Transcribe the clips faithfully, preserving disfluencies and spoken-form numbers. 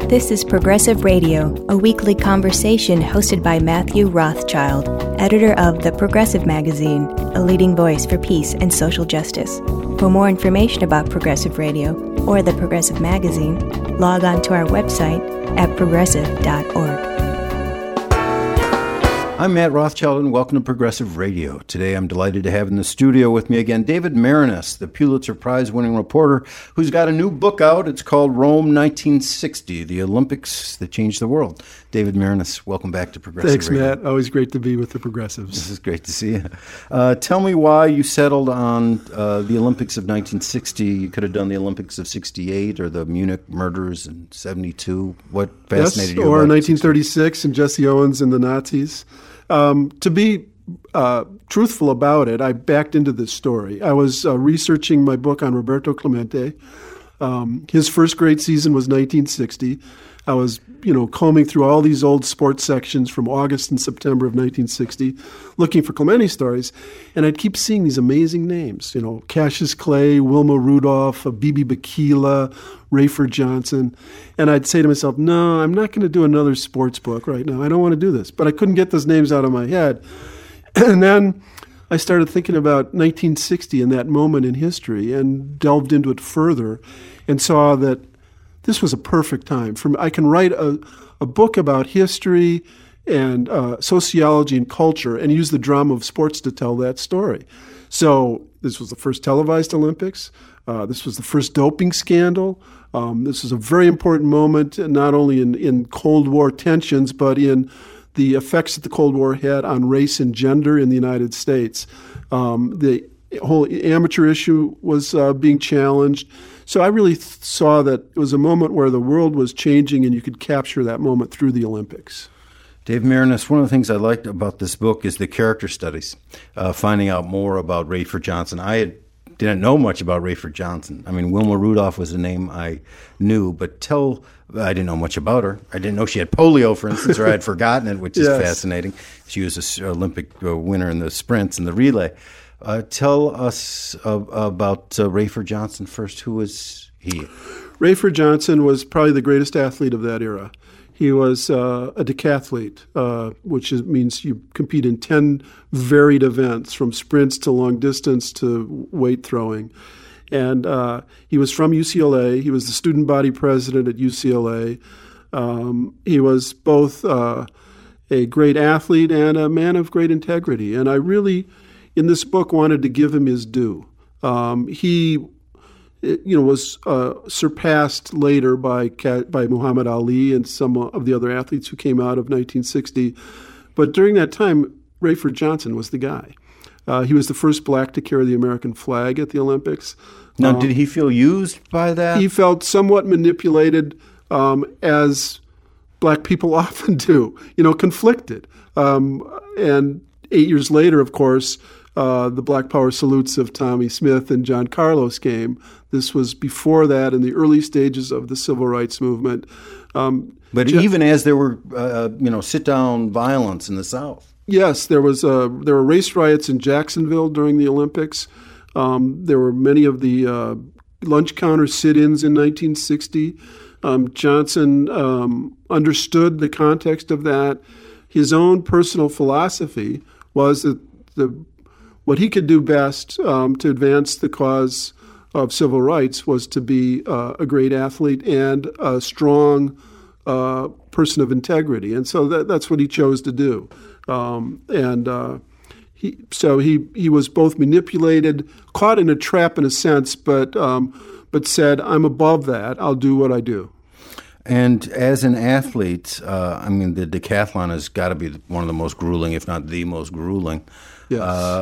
This is Progressive Radio, a weekly conversation hosted by Matthew Rothschild, editor of The Progressive Magazine, a leading voice for peace and social justice. For more information about Progressive Radio or The Progressive Magazine, log on to our website at progressive dot org. I'm Matt Rothschild, and welcome to Progressive Radio. Today, I'm delighted to have in the studio with me again David Maraniss, the Pulitzer Prize-winning reporter who's got a new book out. It's called Rome nineteen sixty, the Olympics that changed the world. David Maraniss, welcome back to Progressive Thanks, Radio. Matt. Always great to be with the Progressives. This is great to see you. Uh, tell me why you settled on uh, the Olympics of nineteen sixty. You could have done the Olympics of sixty-eight or the Munich murders in seventy-two. What fascinated yes, you or about nineteen thirty-six and Jesse Owens and the Nazis. Um, to be uh, truthful about it, I backed into this story. I was uh, researching my book on Roberto Clemente. Um, his first grade season was nineteen sixty. I was, you know, combing through all these old sports sections from August and September of nineteen sixty, looking for Clemente stories, and I'd keep seeing these amazing names, you know, Cassius Clay, Wilma Rudolph, Bibi Bikila, Rafer Johnson, and I'd say to myself, no, I'm not going to do another sports book right now. I don't want to do this, but I couldn't get those names out of my head. And then I started thinking about nineteen sixty and that moment in history and delved into it further and saw that this was a perfect time for me. I can write a, a book about history and uh, sociology and culture and use the drama of sports to tell that story. So this was the first televised Olympics. Uh, this was the first doping scandal. Um, this was a very important moment, not only in, in Cold War tensions, but in the effects that the Cold War had on race and gender in the United States. Um, the whole amateur issue was uh, being challenged. So I really th- saw that it was a moment where the world was changing and you could capture that moment through the Olympics. Dave Maraniss, one of the things I liked about this book is the character studies, uh, finding out more about Rafer Johnson. I had, didn't know much about Rafer Johnson. I mean, Wilma Rudolph was a name I knew, but tell, I didn't know much about her. I didn't know she had polio, for instance, or I had forgotten it, which is yes. fascinating. She was an Olympic uh, winner in the sprints and the relay. Uh, tell us uh, about uh, Rafer Johnson first. Who was he? Rafer Johnson was probably the greatest athlete of that era. He was uh, a decathlete, uh, which is, means you compete in ten varied events, from sprints to long distance to weight throwing. And uh, he was from U C L A. He was the student body president at U C L A. Um, he was both uh, a great athlete and a man of great integrity. And I really, in this book, wanted to give him his due. Um, he, you know, was uh, surpassed later by by Muhammad Ali and some of the other athletes who came out of nineteen sixty. But during that time, Rafer Johnson was the guy. Uh, he was the first black to carry the American flag at the Olympics. Now, um, did he feel used by that? He felt somewhat manipulated, um, as black people often do, you know, conflicted. Um, and eight years later, of course, Uh, the Black Power salutes of Tommie Smith and John Carlos came. This was before that, in the early stages of the civil rights movement. Um, but Je- even as there were, uh, you know, sit-down violence in the South. Yes, there was. Uh, there were race riots in Jacksonville during the Olympics. Um, there were many of the uh, lunch counter sit-ins in nineteen sixty. Um, Johnson um, understood the context of that. His own personal philosophy was that the what he could do best um, to advance the cause of civil rights was to be uh, a great athlete and a strong uh, person of integrity. And so that, that's what he chose to do. Um, and uh, he, so he, he was both manipulated, caught in a trap in a sense, but, um, but said, I'm above that. I'll do what I do. And as an athlete, uh, I mean, the decathlon has got to be one of the most grueling, if not the most grueling. Yes. Uh,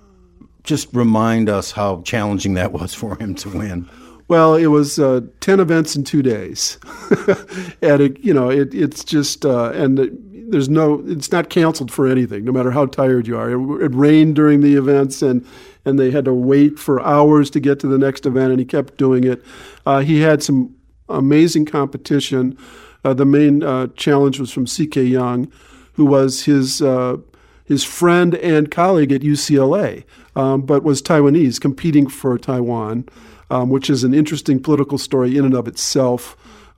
Just remind us how challenging that was for him to win. Well, it was uh, ten events in two days, and it, you know it, it's just uh, and there's no it's not canceled for anything, no matter how tired you are. It, it rained during the events, and and they had to wait for hours to get to the next event, and he kept doing it. Uh, he had some amazing competition. Uh, the main uh, challenge was from C K Young, who was his uh, his friend and colleague at U C L A. Um, but was Taiwanese, competing for Taiwan, um, which is an interesting political story in and of itself.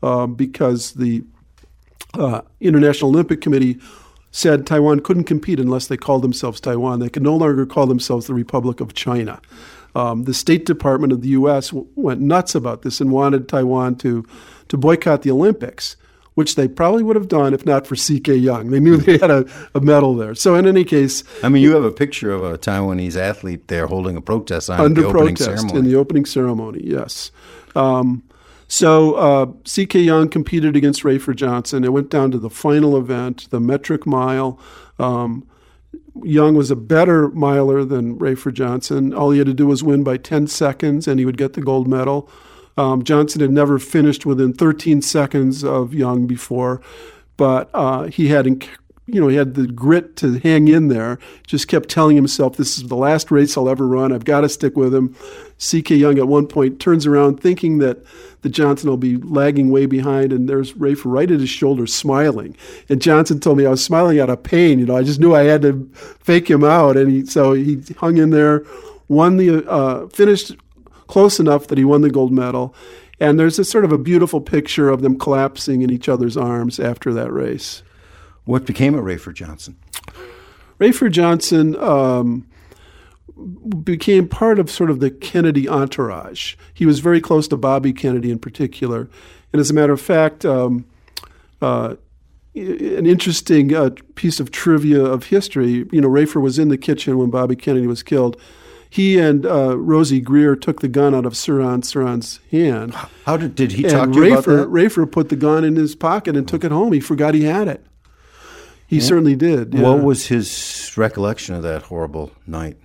uh, because the uh, International Olympic Committee said Taiwan couldn't compete unless they called themselves Taiwan. They could no longer call themselves the Republic of China. Um, the State Department of the U S w- went nuts about this and wanted Taiwan to, to boycott the Olympics, which they probably would have done if not for C K Young. They knew they had a, a medal there. So in any case... I mean, you have a picture of a Taiwanese athlete there holding a protest sign under at the opening protest ceremony. in the opening ceremony, yes. Um, so uh, C K Young competed against Rafer Johnson. It went down to the final event, the metric mile. Um, Young was a better miler than Rafer Johnson. All he had to do was win by ten seconds, and he would get the gold medal. Um, Johnson had never finished within thirteen seconds of Young before, but uh, he had, you know, he had the grit to hang in there. Just kept telling himself, "This is the last race I'll ever run. I've got to stick with him." C K Young at one point turns around thinking that that Johnson will be lagging way behind, and there's Rafer right at his shoulder smiling. And Johnson told me I was smiling out of pain. You know, I just knew I had to fake him out, and he so he hung in there, won the uh, finished close enough that he won the gold medal. And there's a sort of a beautiful picture of them collapsing in each other's arms after that race. What became of Rafer Johnson? Rafer Johnson um, became part of sort of the Kennedy entourage. He was very close to Bobby Kennedy in particular. And as a matter of fact, um, uh, an interesting uh, piece of trivia of history, you know, Rafer was in the kitchen when Bobby Kennedy was killed. He and uh, Rosie Greer took the gun out of Sirhan Sirhan's hand. How did did he and talk to you Rafer, about that? Rafer put the gun in his pocket and took it home. He forgot he had it. He Yeah. certainly did. Yeah. What was his recollection of that horrible night?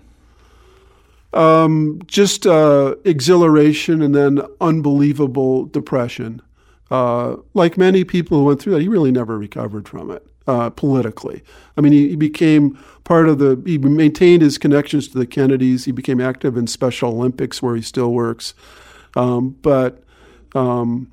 Um, just uh, exhilaration and then unbelievable depression. Uh, like many people who went through that, he really never recovered from it uh, politically. I mean, he, he became part of the, he maintained his connections to the Kennedys. He became active in Special Olympics where he still works. Um, but um,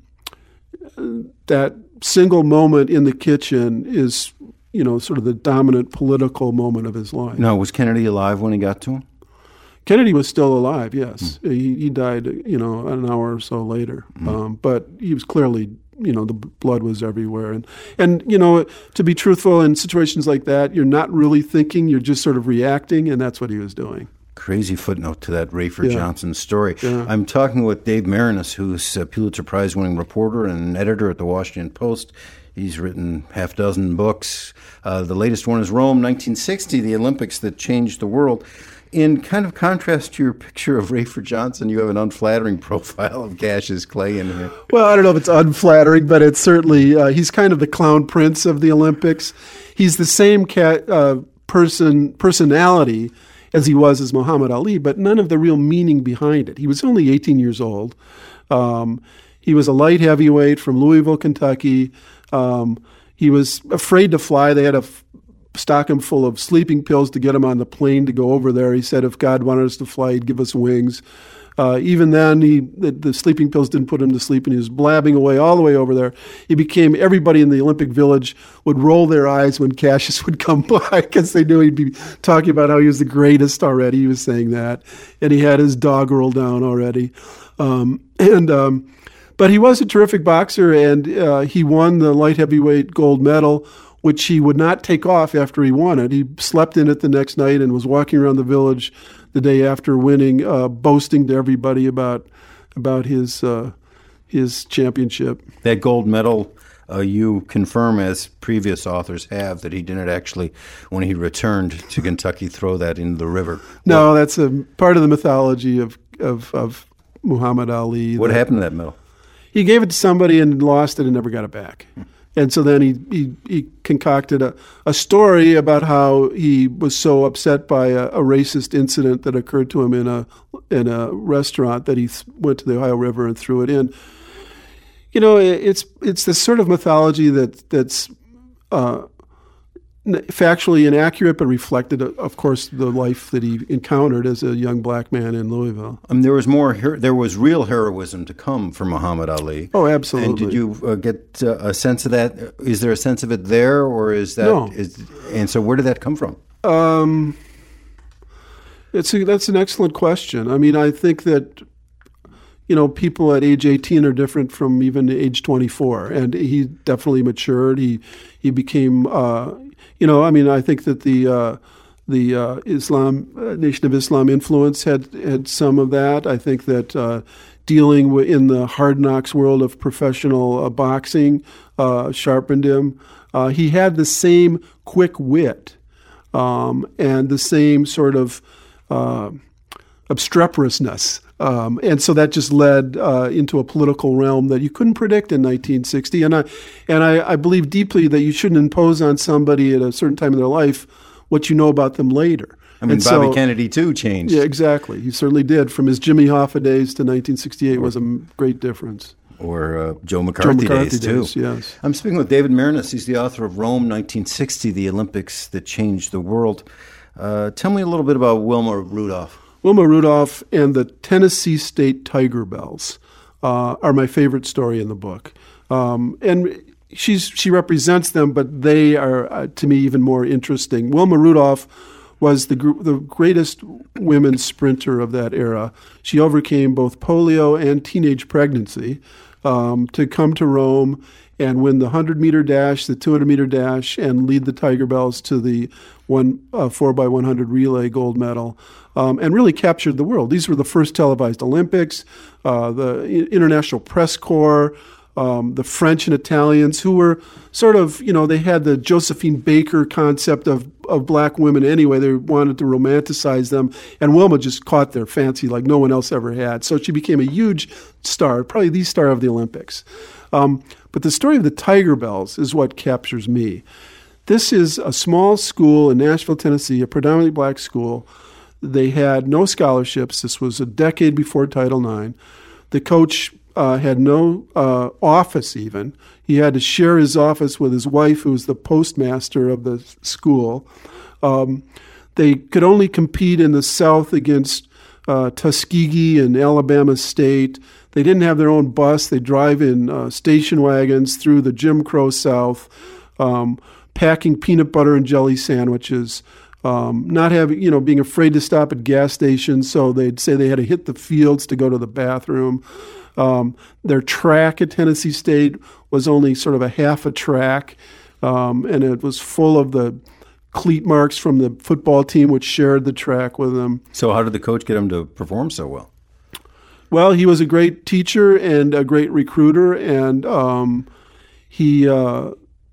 that single moment in the kitchen is, you know, sort of the dominant political moment of his life. No, was Kennedy alive when he got to him? Kennedy was still alive, yes. Mm. He, he died, you know, an hour or so later. Mm. Um, but he was clearly, you know, the blood was everywhere. And, and, you know, to be truthful, in situations like that, you're not really thinking, you're just sort of reacting, and that's what he was doing. Crazy footnote to that Rafer Yeah. Johnson story. Yeah. I'm talking with Dave Marinis, who's a Pulitzer Prize-winning reporter and an editor at the Washington Post. He's written half dozen books. Uh, the latest one is Rome, nineteen sixty, the Olympics that changed the world. In kind of contrast to your picture of Rafer Johnson, you have an unflattering profile of Cassius Clay in here. Well, I don't know if it's unflattering, but it's certainly, uh, he's kind of the clown prince of the Olympics. He's the same cat, uh, person personality as he was as Muhammad Ali, but none of the real meaning behind it. He was only eighteen years old. Um, he was a light heavyweight from Louisville, Kentucky. Um, he was afraid to fly. They had to f- stock him full of sleeping pills to get him on the plane to go over there. He said if God wanted us to fly, he'd give us wings. Uh, even then, he the, the sleeping pills didn't put him to sleep, and he was blabbing away all the way over there. He became, everybody in the Olympic Village would roll their eyes when Cassius would come by because they knew he'd be talking about how he was the greatest already. He was saying that. And he had his dog roll down already. Um, and um, But he was a terrific boxer, and uh, he won the light heavyweight gold medal, which he would not take off after he won it. He slept in it the next night and was walking around the village the day after winning, uh, boasting to everybody about about his uh, his championship. That gold medal, uh, you confirm, as previous authors have, that he didn't actually, when he returned to Kentucky, throw that into the river. No, that's a part of the mythology of of, of Muhammad Ali. What that, happened to that medal? He gave it to somebody and lost it and never got it back. And so then he, he, he concocted a, a story about how he was so upset by a, a racist incident that occurred to him in a in a restaurant that he th- went to the Ohio River and threw it in. You know, it, it's it's this sort of mythology that that's uh, factually inaccurate, but reflected, of course, the life that he encountered as a young black man in Louisville. Um, there was more. Her- there was real heroism to come for Muhammad Ali. Oh, absolutely. And did you uh, get uh, a sense of that? Is there a sense of it there, or is that? No. Is, and so, where did that come from? Um, it's a, that's an excellent question. I mean, I think that you know, people at age eighteen are different from even age twenty-four, and he definitely matured. He he became, uh, you know, I mean, I think that the uh, the uh, Islam uh, Nation of Islam influence had had some of that. I think that uh, dealing with, in the hard knocks world of professional uh, boxing uh, sharpened him. Uh, he had the same quick wit um, and the same sort of uh, obstreperousness. Um, and so that just led uh, into a political realm that you couldn't predict in nineteen sixty. And I and I, I believe deeply that you shouldn't impose on somebody at a certain time in their life what you know about them later. I mean, and Bobby so, Kennedy, too, changed. Yeah, exactly. He certainly did. From his Jimmy Hoffa days to nineteen sixty-eight was a great difference. Or uh, Joe McCarthy, Joe McCarthy days, days, too. Yes. I'm speaking with David Maraniss. He's the author of Rome, nineteen sixty, the Olympics that changed the world. Uh, tell me a little bit about Wilma Rudolph. Wilma Rudolph and the Tennessee State Tiger Bells uh, are my favorite story in the book. Um, and she's she represents them, but they are, uh, to me, even more interesting. Wilma Rudolph was the gr- the greatest women's sprinter of that era. She overcame both polio and teenage pregnancy um, to come to Rome and win the hundred-meter dash, the two hundred meter dash, and lead the Tiger Bells to the one uh, four by one hundred relay gold medal. Um, and really captured the world. These were the first televised Olympics. Uh, the I- International Press Corps, um, the French and Italians, who were sort of, you know, they had the Josephine Baker concept of, of black women anyway. They wanted to romanticize them. And Wilma just caught their fancy like no one else ever had. So she became a huge star, probably the star of the Olympics. Um, but the story of the Tiger Bells is what captures me. This is a small school in Nashville, Tennessee, a predominantly black school. They had no scholarships. This was a decade before Title nine. The coach uh, had no uh, office even. He had to share his office with his wife, who was the postmaster of the school. Um, they could only compete in the South against uh, Tuskegee and Alabama State. They didn't have their own bus. They drive in uh, station wagons through the Jim Crow South, um, packing peanut butter and jelly sandwiches. Um, not having, you know, being afraid to stop at gas stations, so they'd say they had to hit the fields to go to the bathroom. Um, their track at Tennessee State was only sort of a half a track, um, and it was full of the cleat marks from the football team, which shared the track with them. So how did the coach get him to perform so well? Well, he was a great teacher and a great recruiter, and um, he uh,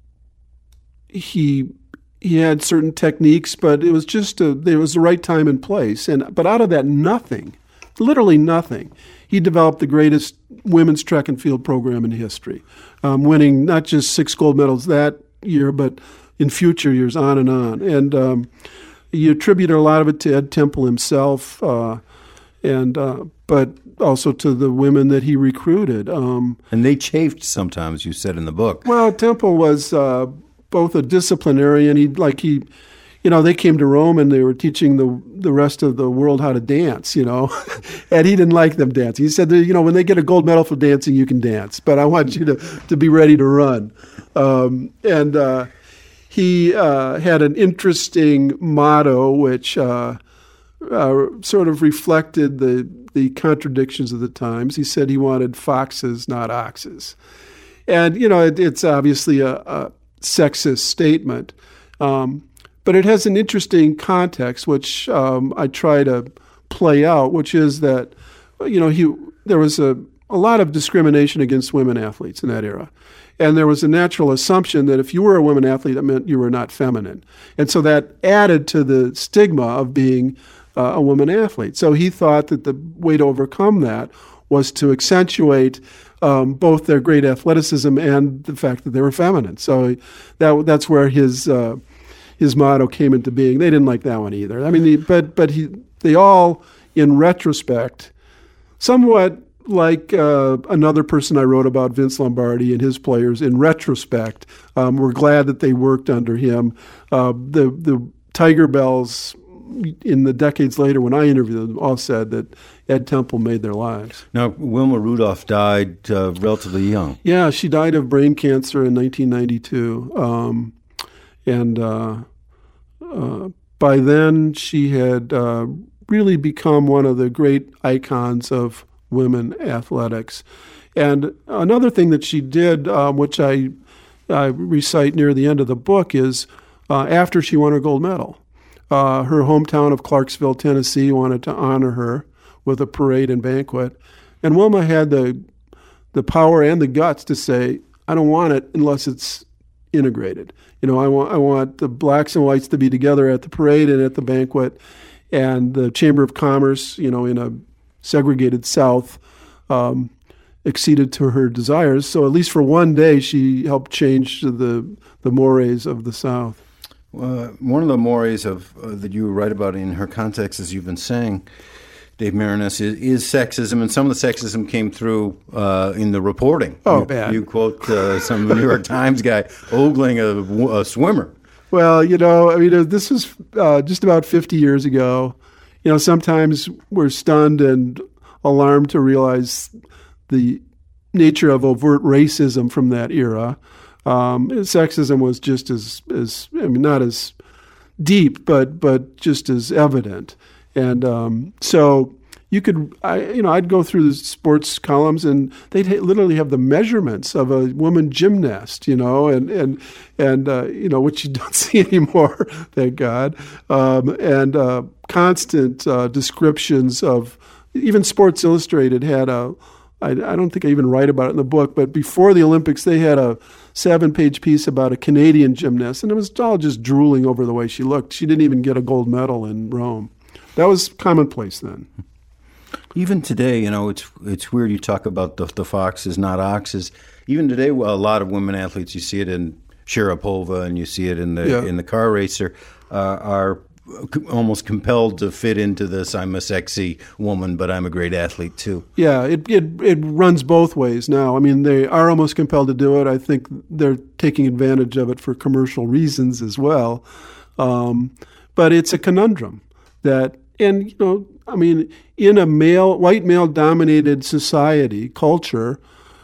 he. He had certain techniques, but it was just a, it was the right time and place. And but out of that, nothing, literally nothing. He developed the greatest women's track and field program in history, um, winning not just six gold medals that year, but in future years, on and on. And um, he attributed a lot of it to Ed Temple himself, uh, and uh, but also to the women that he recruited. Um, and they chafed sometimes, you said in the book. Well, Temple was Uh, both a disciplinarian, he like he, you know, they came to Rome and they were teaching the the rest of the world how to dance, you know, and he didn't like them dancing. He said, you know, when they get a gold medal for dancing, you can dance, but I want you to, to be ready to run. Um, and uh, he uh, had an interesting motto which uh, uh, sort of reflected the the contradictions of the times. He said he wanted foxes, not oxes, and you know, it, it's obviously a, a sexist statement, um, but it has an interesting context, which um, I try to play out, which is that, you know, he there was a, a lot of discrimination against women athletes in that era. And there was a natural assumption that if you were a women athlete, that meant you were not feminine. And so that added to the stigma of being uh, a woman athlete. So he thought that the way to overcome that was to accentuate Um, both their great athleticism and the fact that they were feminine. So that that's where his uh, his motto came into being. They didn't like that one either. I mean, the, but but he they all, in retrospect, somewhat like uh, another person I wrote about, Vince Lombardi and his players. In retrospect, um, we're glad that they worked under him. Uh, the the Tiger Bells, in the decades later, when I interviewed them, all said that Ed Temple made their lives. Now, Wilma Rudolph died uh, relatively young. Yeah, she died of brain cancer in nineteen ninety-two. Um, and uh, uh, by then, she had uh, really become one of the great icons of women athletics. And another thing that she did, um, which I, I recite near the end of the book, is uh, after she won her gold medal, uh, her hometown of Clarksville, Tennessee, wanted to honor her with a parade and banquet. And Wilma had the the power and the guts to say, I don't want it unless it's integrated. You know, I want I want the blacks and whites to be together at the parade and at the banquet, and the Chamber of Commerce, you know, in a segregated South, um, acceded to her desires. So at least for one day, she helped change the the mores of the South. Uh, one of the mores of uh, that you write about in her context, as you've been saying, Dave Maraniss, is, is sexism, and some of the sexism came through uh, in the reporting. Oh, you, bad. You quote uh, some New York Times guy ogling a, a swimmer. Well, you know, I mean, this was uh, just about fifty years ago. You know, sometimes we're stunned and alarmed to realize the nature of overt racism from that era. Um, sexism was just as, as, I mean, not as deep, but but just as evident. And um, so you could, I, you know, I'd go through the sports columns, and they'd ha- literally have the measurements of a woman gymnast, you know, and and and uh, you know, which you don't see anymore, thank God. Um, and uh, constant uh, descriptions of, even Sports Illustrated had a, I, I don't think I even write about it in the book, but before the Olympics, they had a seven-page piece about a Canadian gymnast, and it was all just drooling over the way she looked. She didn't even get a gold medal in Rome. That was commonplace then. Even today, you know, it's it's weird you talk about the, the foxes, not oxes. Even today, well, a lot of women athletes, you see it in Sharapova and you see it in the Yeah. in the car racer, uh, are almost compelled to fit into this, I'm a sexy woman, but I'm a great athlete too. Yeah, it, it it runs both ways now. I mean, they are almost compelled to do it. I think they're taking advantage of it for commercial reasons as well. Um, but it's a conundrum that, and, you know, I mean, in a male, white male-dominated society, culture,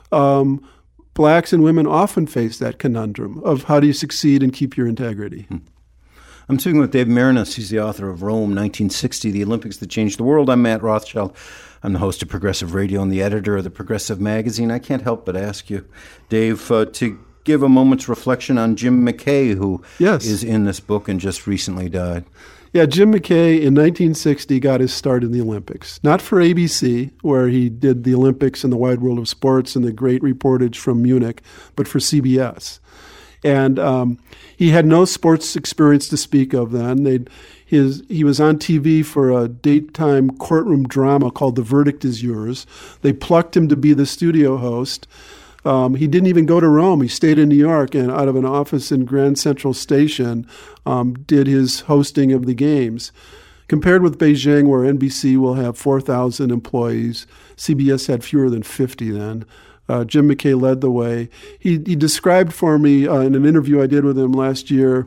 um, blacks and women often face that conundrum of how do you succeed and keep your integrity. Hmm. I'm speaking with Dave Maraniss. He's the author of Rome, nineteen sixty, The Olympics That Changed the World. I'm Matt Rothschild. I'm the host of Progressive Radio and the editor of the Progressive Magazine. I can't help but ask you, Dave, uh, to give a moment's reflection on Jim McKay, who yes. is in this book and just recently died. Yeah, Jim McKay in nineteen sixty got his start in the Olympics. Not for A B C, where he did the Olympics and the Wide World of Sports and the great reportage from Munich, but for C B S. And um, he had no sports experience to speak of then. They'd, his, he was on T V for a daytime courtroom drama called The Verdict Is Yours. They plucked him to be the studio host. Um, he didn't even go to Rome. He stayed in New York and out of an office in Grand Central Station um, did his hosting of the games. Compared with Beijing, where N B C will have four thousand employees, C B S had fewer than fifty then. Uh, Jim McKay led the way. He, he described for me uh, in an interview I did with him last year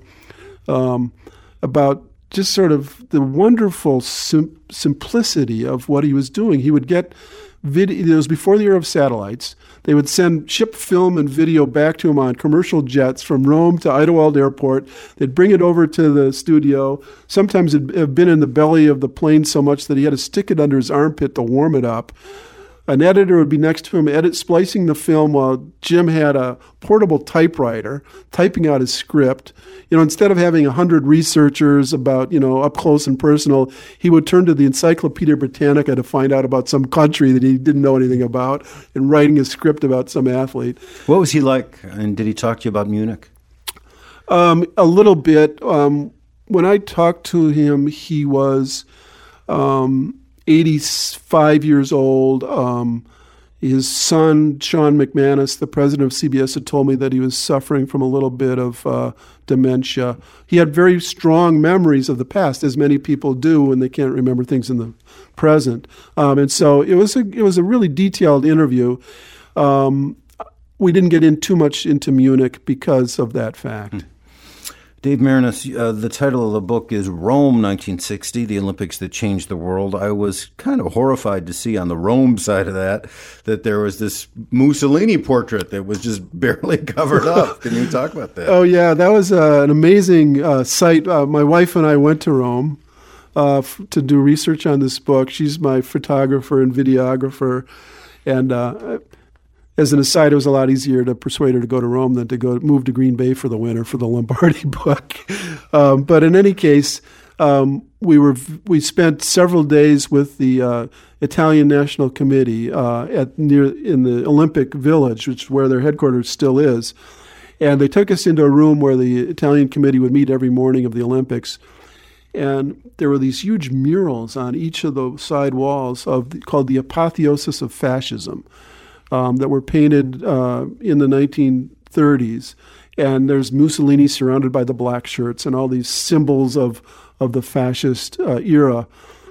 um, about just sort of the wonderful sim- simplicity of what he was doing. He would get video. It was before the era of satellites. They would send ship film and video back to him on commercial jets from Rome to Idlewild Airport. They'd bring it over to the studio. Sometimes it'd have been in the belly of the plane so much that he had to stick it under his armpit to warm it up. An editor would be next to him, edit, splicing the film while Jim had a portable typewriter, typing out his script. You know, instead of having a hundred researchers about, you know, up close and personal, he would turn to the Encyclopedia Britannica to find out about some country that he didn't know anything about and writing a script about some athlete. What was he like, and did he talk to you about Munich? Um, a little bit. Um, when I talked to him, he was... Um, eighty-five years old. Um, his son, Sean McManus, the president of C B S, had told me that he was suffering from a little bit of uh, dementia. He had very strong memories of the past, as many people do when they can't remember things in the present. Um, and so it was a it was a really detailed interview. Um, we didn't get in too much into Munich because of that fact. Hmm. Dave Maraniss, uh, the title of the book is Rome nineteen sixty, The Olympics That Changed the World. I was kind of horrified to see on the Rome side of that that there was this Mussolini portrait that was just barely covered up. Can you talk about that? Oh, yeah, that was uh, an amazing uh, sight. Uh, my wife and I went to Rome uh, f- to do research on this book. She's my photographer and videographer. And uh, as an aside, it was a lot easier to persuade her to go to Rome than to go move to Green Bay for the winter for the Lombardi book. Um, but in any case, um, we were we spent several days with the uh, Italian National Committee uh, at near in the Olympic Village, which is where their headquarters still is. And they took us into a room where the Italian committee would meet every morning of the Olympics. And there were these huge murals on each of the side walls of the, called the Apotheosis of Fascism um, that were painted uh, in the nineteen thirties. And there's Mussolini surrounded by the black shirts and all these symbols of, of the fascist uh, era.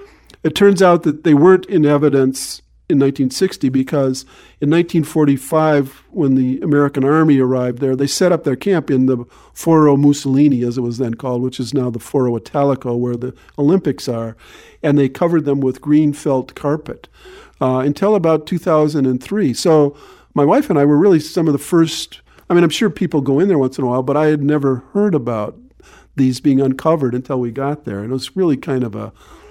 It turns out that they weren't in evidence in nineteen sixty because in nineteen forty-five, when the American Army arrived there, they set up their camp in the Foro Mussolini, as it was then called, which is now the Foro Italico, where the Olympics are, and they covered them with green felt carpet uh, until about two thousand three. So my wife and I were really some of the first, I mean, I'm sure people go in there once in a while, but I had never heard about these being uncovered until we got there. And it was really kind of a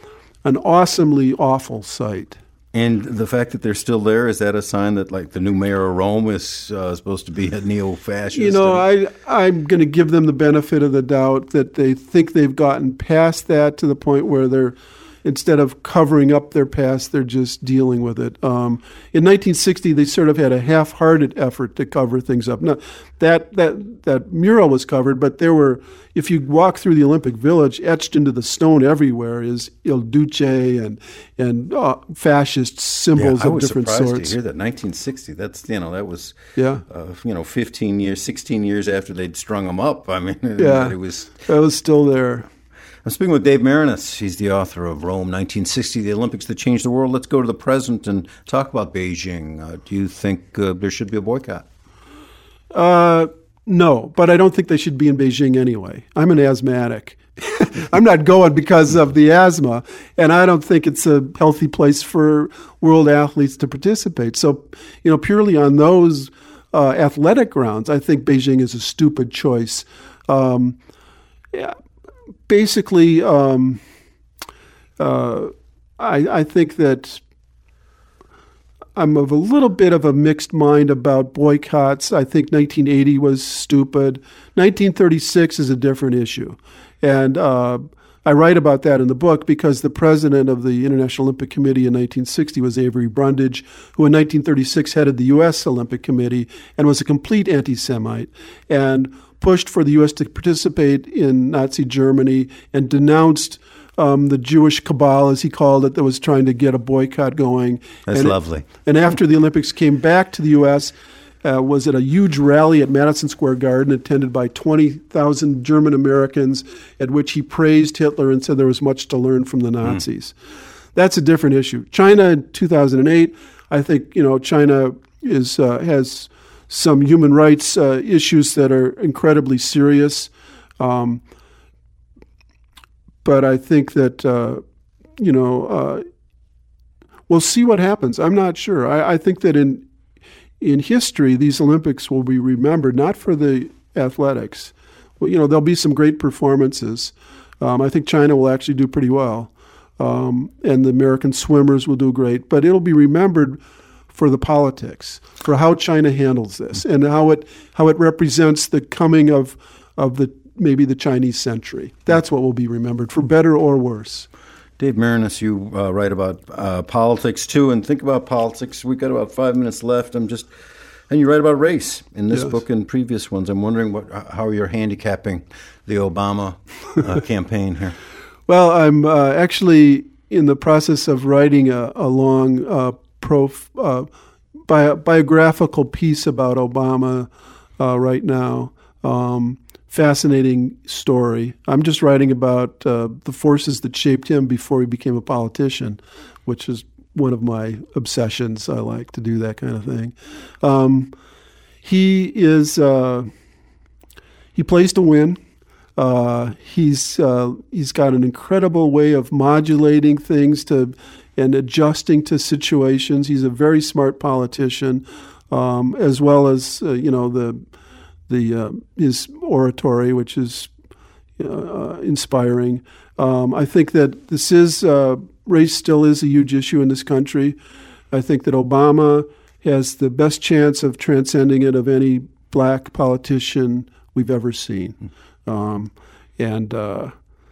an awesomely awful sight. And the fact that they're still there, is that a sign that, like, the new mayor of Rome is uh, supposed to be a neo-fascist? You know, I, I'm going to give them the benefit of the doubt that they think they've gotten past that to the point where they're, instead of covering up their past, they're just dealing with it. Um, in nineteen sixty, they sort of had a half-hearted effort to cover things up. Now, that that that mural was covered, but there were, if you walk through the Olympic Village, etched into the stone everywhere is Il Duce and and uh, fascist symbols yeah, of different sorts. I was surprised to hear that. nineteen sixty, that's, you know, that was, yeah. uh, you know, fifteen years, sixteen years after they'd strung them up. I mean, yeah, it was... It was still there. I'm speaking with Dave Maraniss. He's the author of Rome, nineteen sixty, the Olympics that changed the world. Let's go to the present and talk about Beijing. Uh, do you think uh, there should be a boycott? Uh, no, but I don't think they should be in Beijing anyway. I'm an asthmatic. I'm not going because of the asthma, and I don't think it's a healthy place for world athletes to participate. So, you know, purely on those uh, athletic grounds, I think Beijing is a stupid choice. Um, yeah. Basically, um, uh, I, I think that I'm of a little bit of a mixed mind about boycotts. I think nineteen eighty was stupid. nineteen thirty-six is a different issue. And uh, I write about that in the book because the president of the International Olympic Committee in nineteen sixty was Avery Brundage, who in nineteen thirty-six headed the U S Olympic Committee and was a complete anti-Semite and pushed for the U S to participate in Nazi Germany and denounced um, the Jewish cabal, as he called it, that was trying to get a boycott going. That's and lovely. It, and after the Olympics came back to the U S, uh, was at a huge rally at Madison Square Garden attended by twenty thousand German Americans, at which he praised Hitler and said there was much to learn from the Nazis. Mm. That's a different issue. China in two thousand eight, I think, you know, China is uh, has some human rights uh, issues that are incredibly serious. Um, but I think that, uh, you know, uh, we'll see what happens. I'm not sure. I, I think that in in history, these Olympics will be remembered, not for the athletics. Well, you know, there'll be some great performances. Um, I think China will actually do pretty well. Um, and the American swimmers will do great. But it'll be remembered for the politics, for how China handles this, and how it how it represents the coming of of the maybe the Chinese century. That's what will be remembered, for better or worse. Dave Maraniss, you uh, write about uh, politics too, and think about politics. We've got about five minutes left. I'm just, and you write about race in this yes. book and previous ones. I'm wondering what how you're handicapping the Obama uh, campaign here. Well, I'm uh, actually in the process of writing a, a long uh, prof, uh, bi- biographical piece about Obama uh, right now. Um, fascinating story. I'm just writing about uh, the forces that shaped him before he became a politician, which is one of my obsessions. I like to do that kind of thing. Um, he is uh, he plays to win. Uh, he's uh, he's got an incredible way of modulating things to and adjusting to situations. He's a very smart politician, um, as well as uh, you know the the uh, his oratory, which is uh, inspiring. Um, I think that this is uh, race still is a huge issue in this country. I think that Obama has the best chance of transcending it of any black politician we've ever seen. Um, and uh,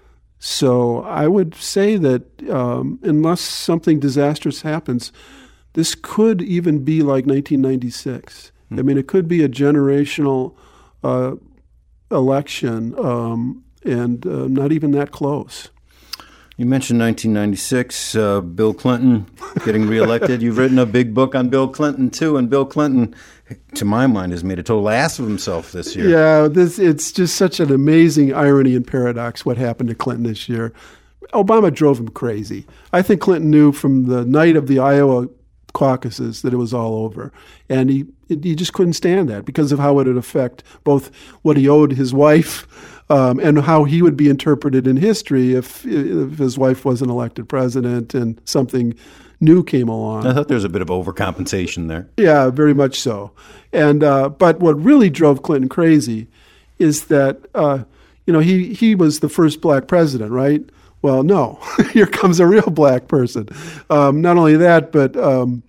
so I would say that um, unless something disastrous happens, this could even be like nineteen ninety-six. Mm. I mean, it could be a generational uh, election um, and uh, not even that close. You mentioned nineteen ninety-six, uh, Bill Clinton getting reelected. You've written a big book on Bill Clinton, too, and Bill Clinton, to my mind, has made a total ass of himself this year. Yeah, this it's just such an amazing irony and paradox what happened to Clinton this year. Obama drove him crazy. I think Clinton knew from the night of the Iowa caucuses that it was all over, and he he just couldn't stand that because of how it would affect both what he owed his wife um, and how he would be interpreted in history if, if his wife wasn't elected president and something new came along. I thought there was a bit of overcompensation there. Yeah, very much so. And uh, but what really drove Clinton crazy is that uh, you know he he was the first black president, right? Well, no, here comes a real black person. Um, not only that, but um,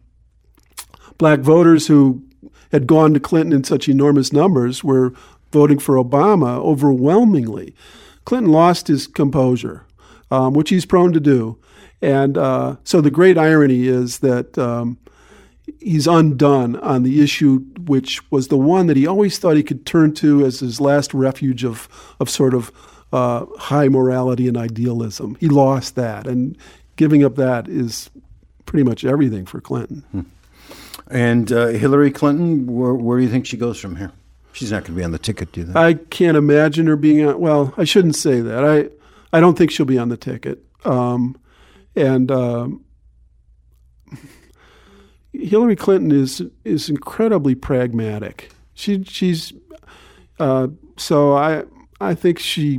black voters who had gone to Clinton in such enormous numbers were voting for Obama overwhelmingly. Clinton lost his composure, um, which he's prone to do. And uh, so the great irony is that um, he's undone on the issue, which was the one that he always thought he could turn to as his last refuge of of sort of Uh, high morality and idealism. He lost that, and giving up that is pretty much everything for Clinton. Hmm. And uh, Hillary Clinton, where, where do you think she goes from here? She's not going to be on the ticket, do you think? I can't imagine her being on, well, I shouldn't say that. I, I don't think she'll be on the ticket. Um, and um, Hillary Clinton is is incredibly pragmatic. She she's uh, so I I think she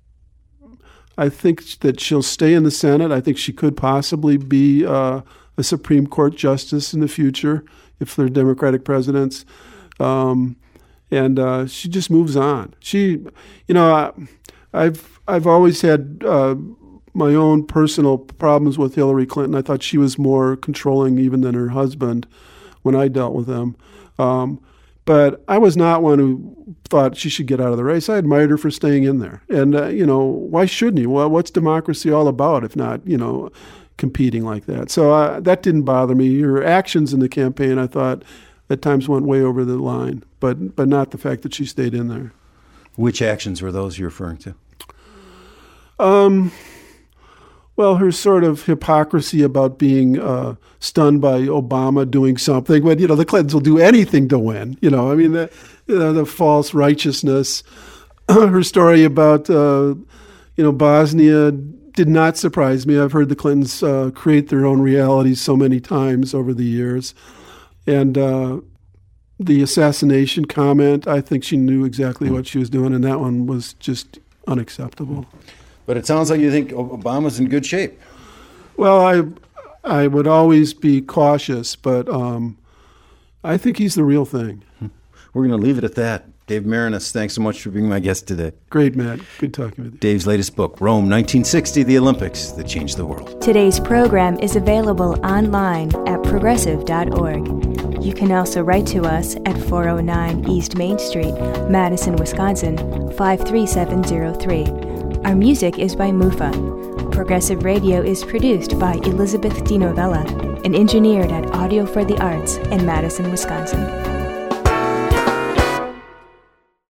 I think that she'll stay in the Senate. I think she could possibly be uh, a Supreme Court justice in the future if they're Democratic presidents. Um, and uh, she just moves on. She, you know, I, I've I've always had uh, my own personal problems with Hillary Clinton. I thought she was more controlling even than her husband when I dealt with them. Um, But I was not one who thought she should get out of the race. I admired her for staying in there. And, uh, you know, why shouldn't he? Well, what's democracy all about if not, you know, competing like that? So uh, that didn't bother me. Her actions in the campaign, I thought, at times went way over the line, but but not the fact that she stayed in there. Which actions were those you're referring to? Um. Well, her sort of hypocrisy about being uh, stunned by Obama doing something when, you know, the Clintons will do anything to win. You know, I mean, the, you know, the false righteousness. Her story about, uh, you know, Bosnia did not surprise me. I've heard the Clintons uh, create their own realities so many times over the years. And uh, the assassination comment, I think she knew exactly what she was doing, and that one was just unacceptable. But it sounds like you think Obama's in good shape. Well, I I would always be cautious, but um, I think he's the real thing. We're going to leave it at that. Dave Marinis, thanks so much for being my guest today. Great, Matt. Good talking with you. Dave's latest book, Rome, nineteen sixty, The Olympics That Changed the World. Today's program is available online at progressive dot org. You can also write to us at four oh nine East Main Street, Madison, Wisconsin, five three seven zero three. Our music is by Mufa. Progressive Radio is produced by Elizabeth DiNovella and engineered at Audio for the Arts in Madison, Wisconsin.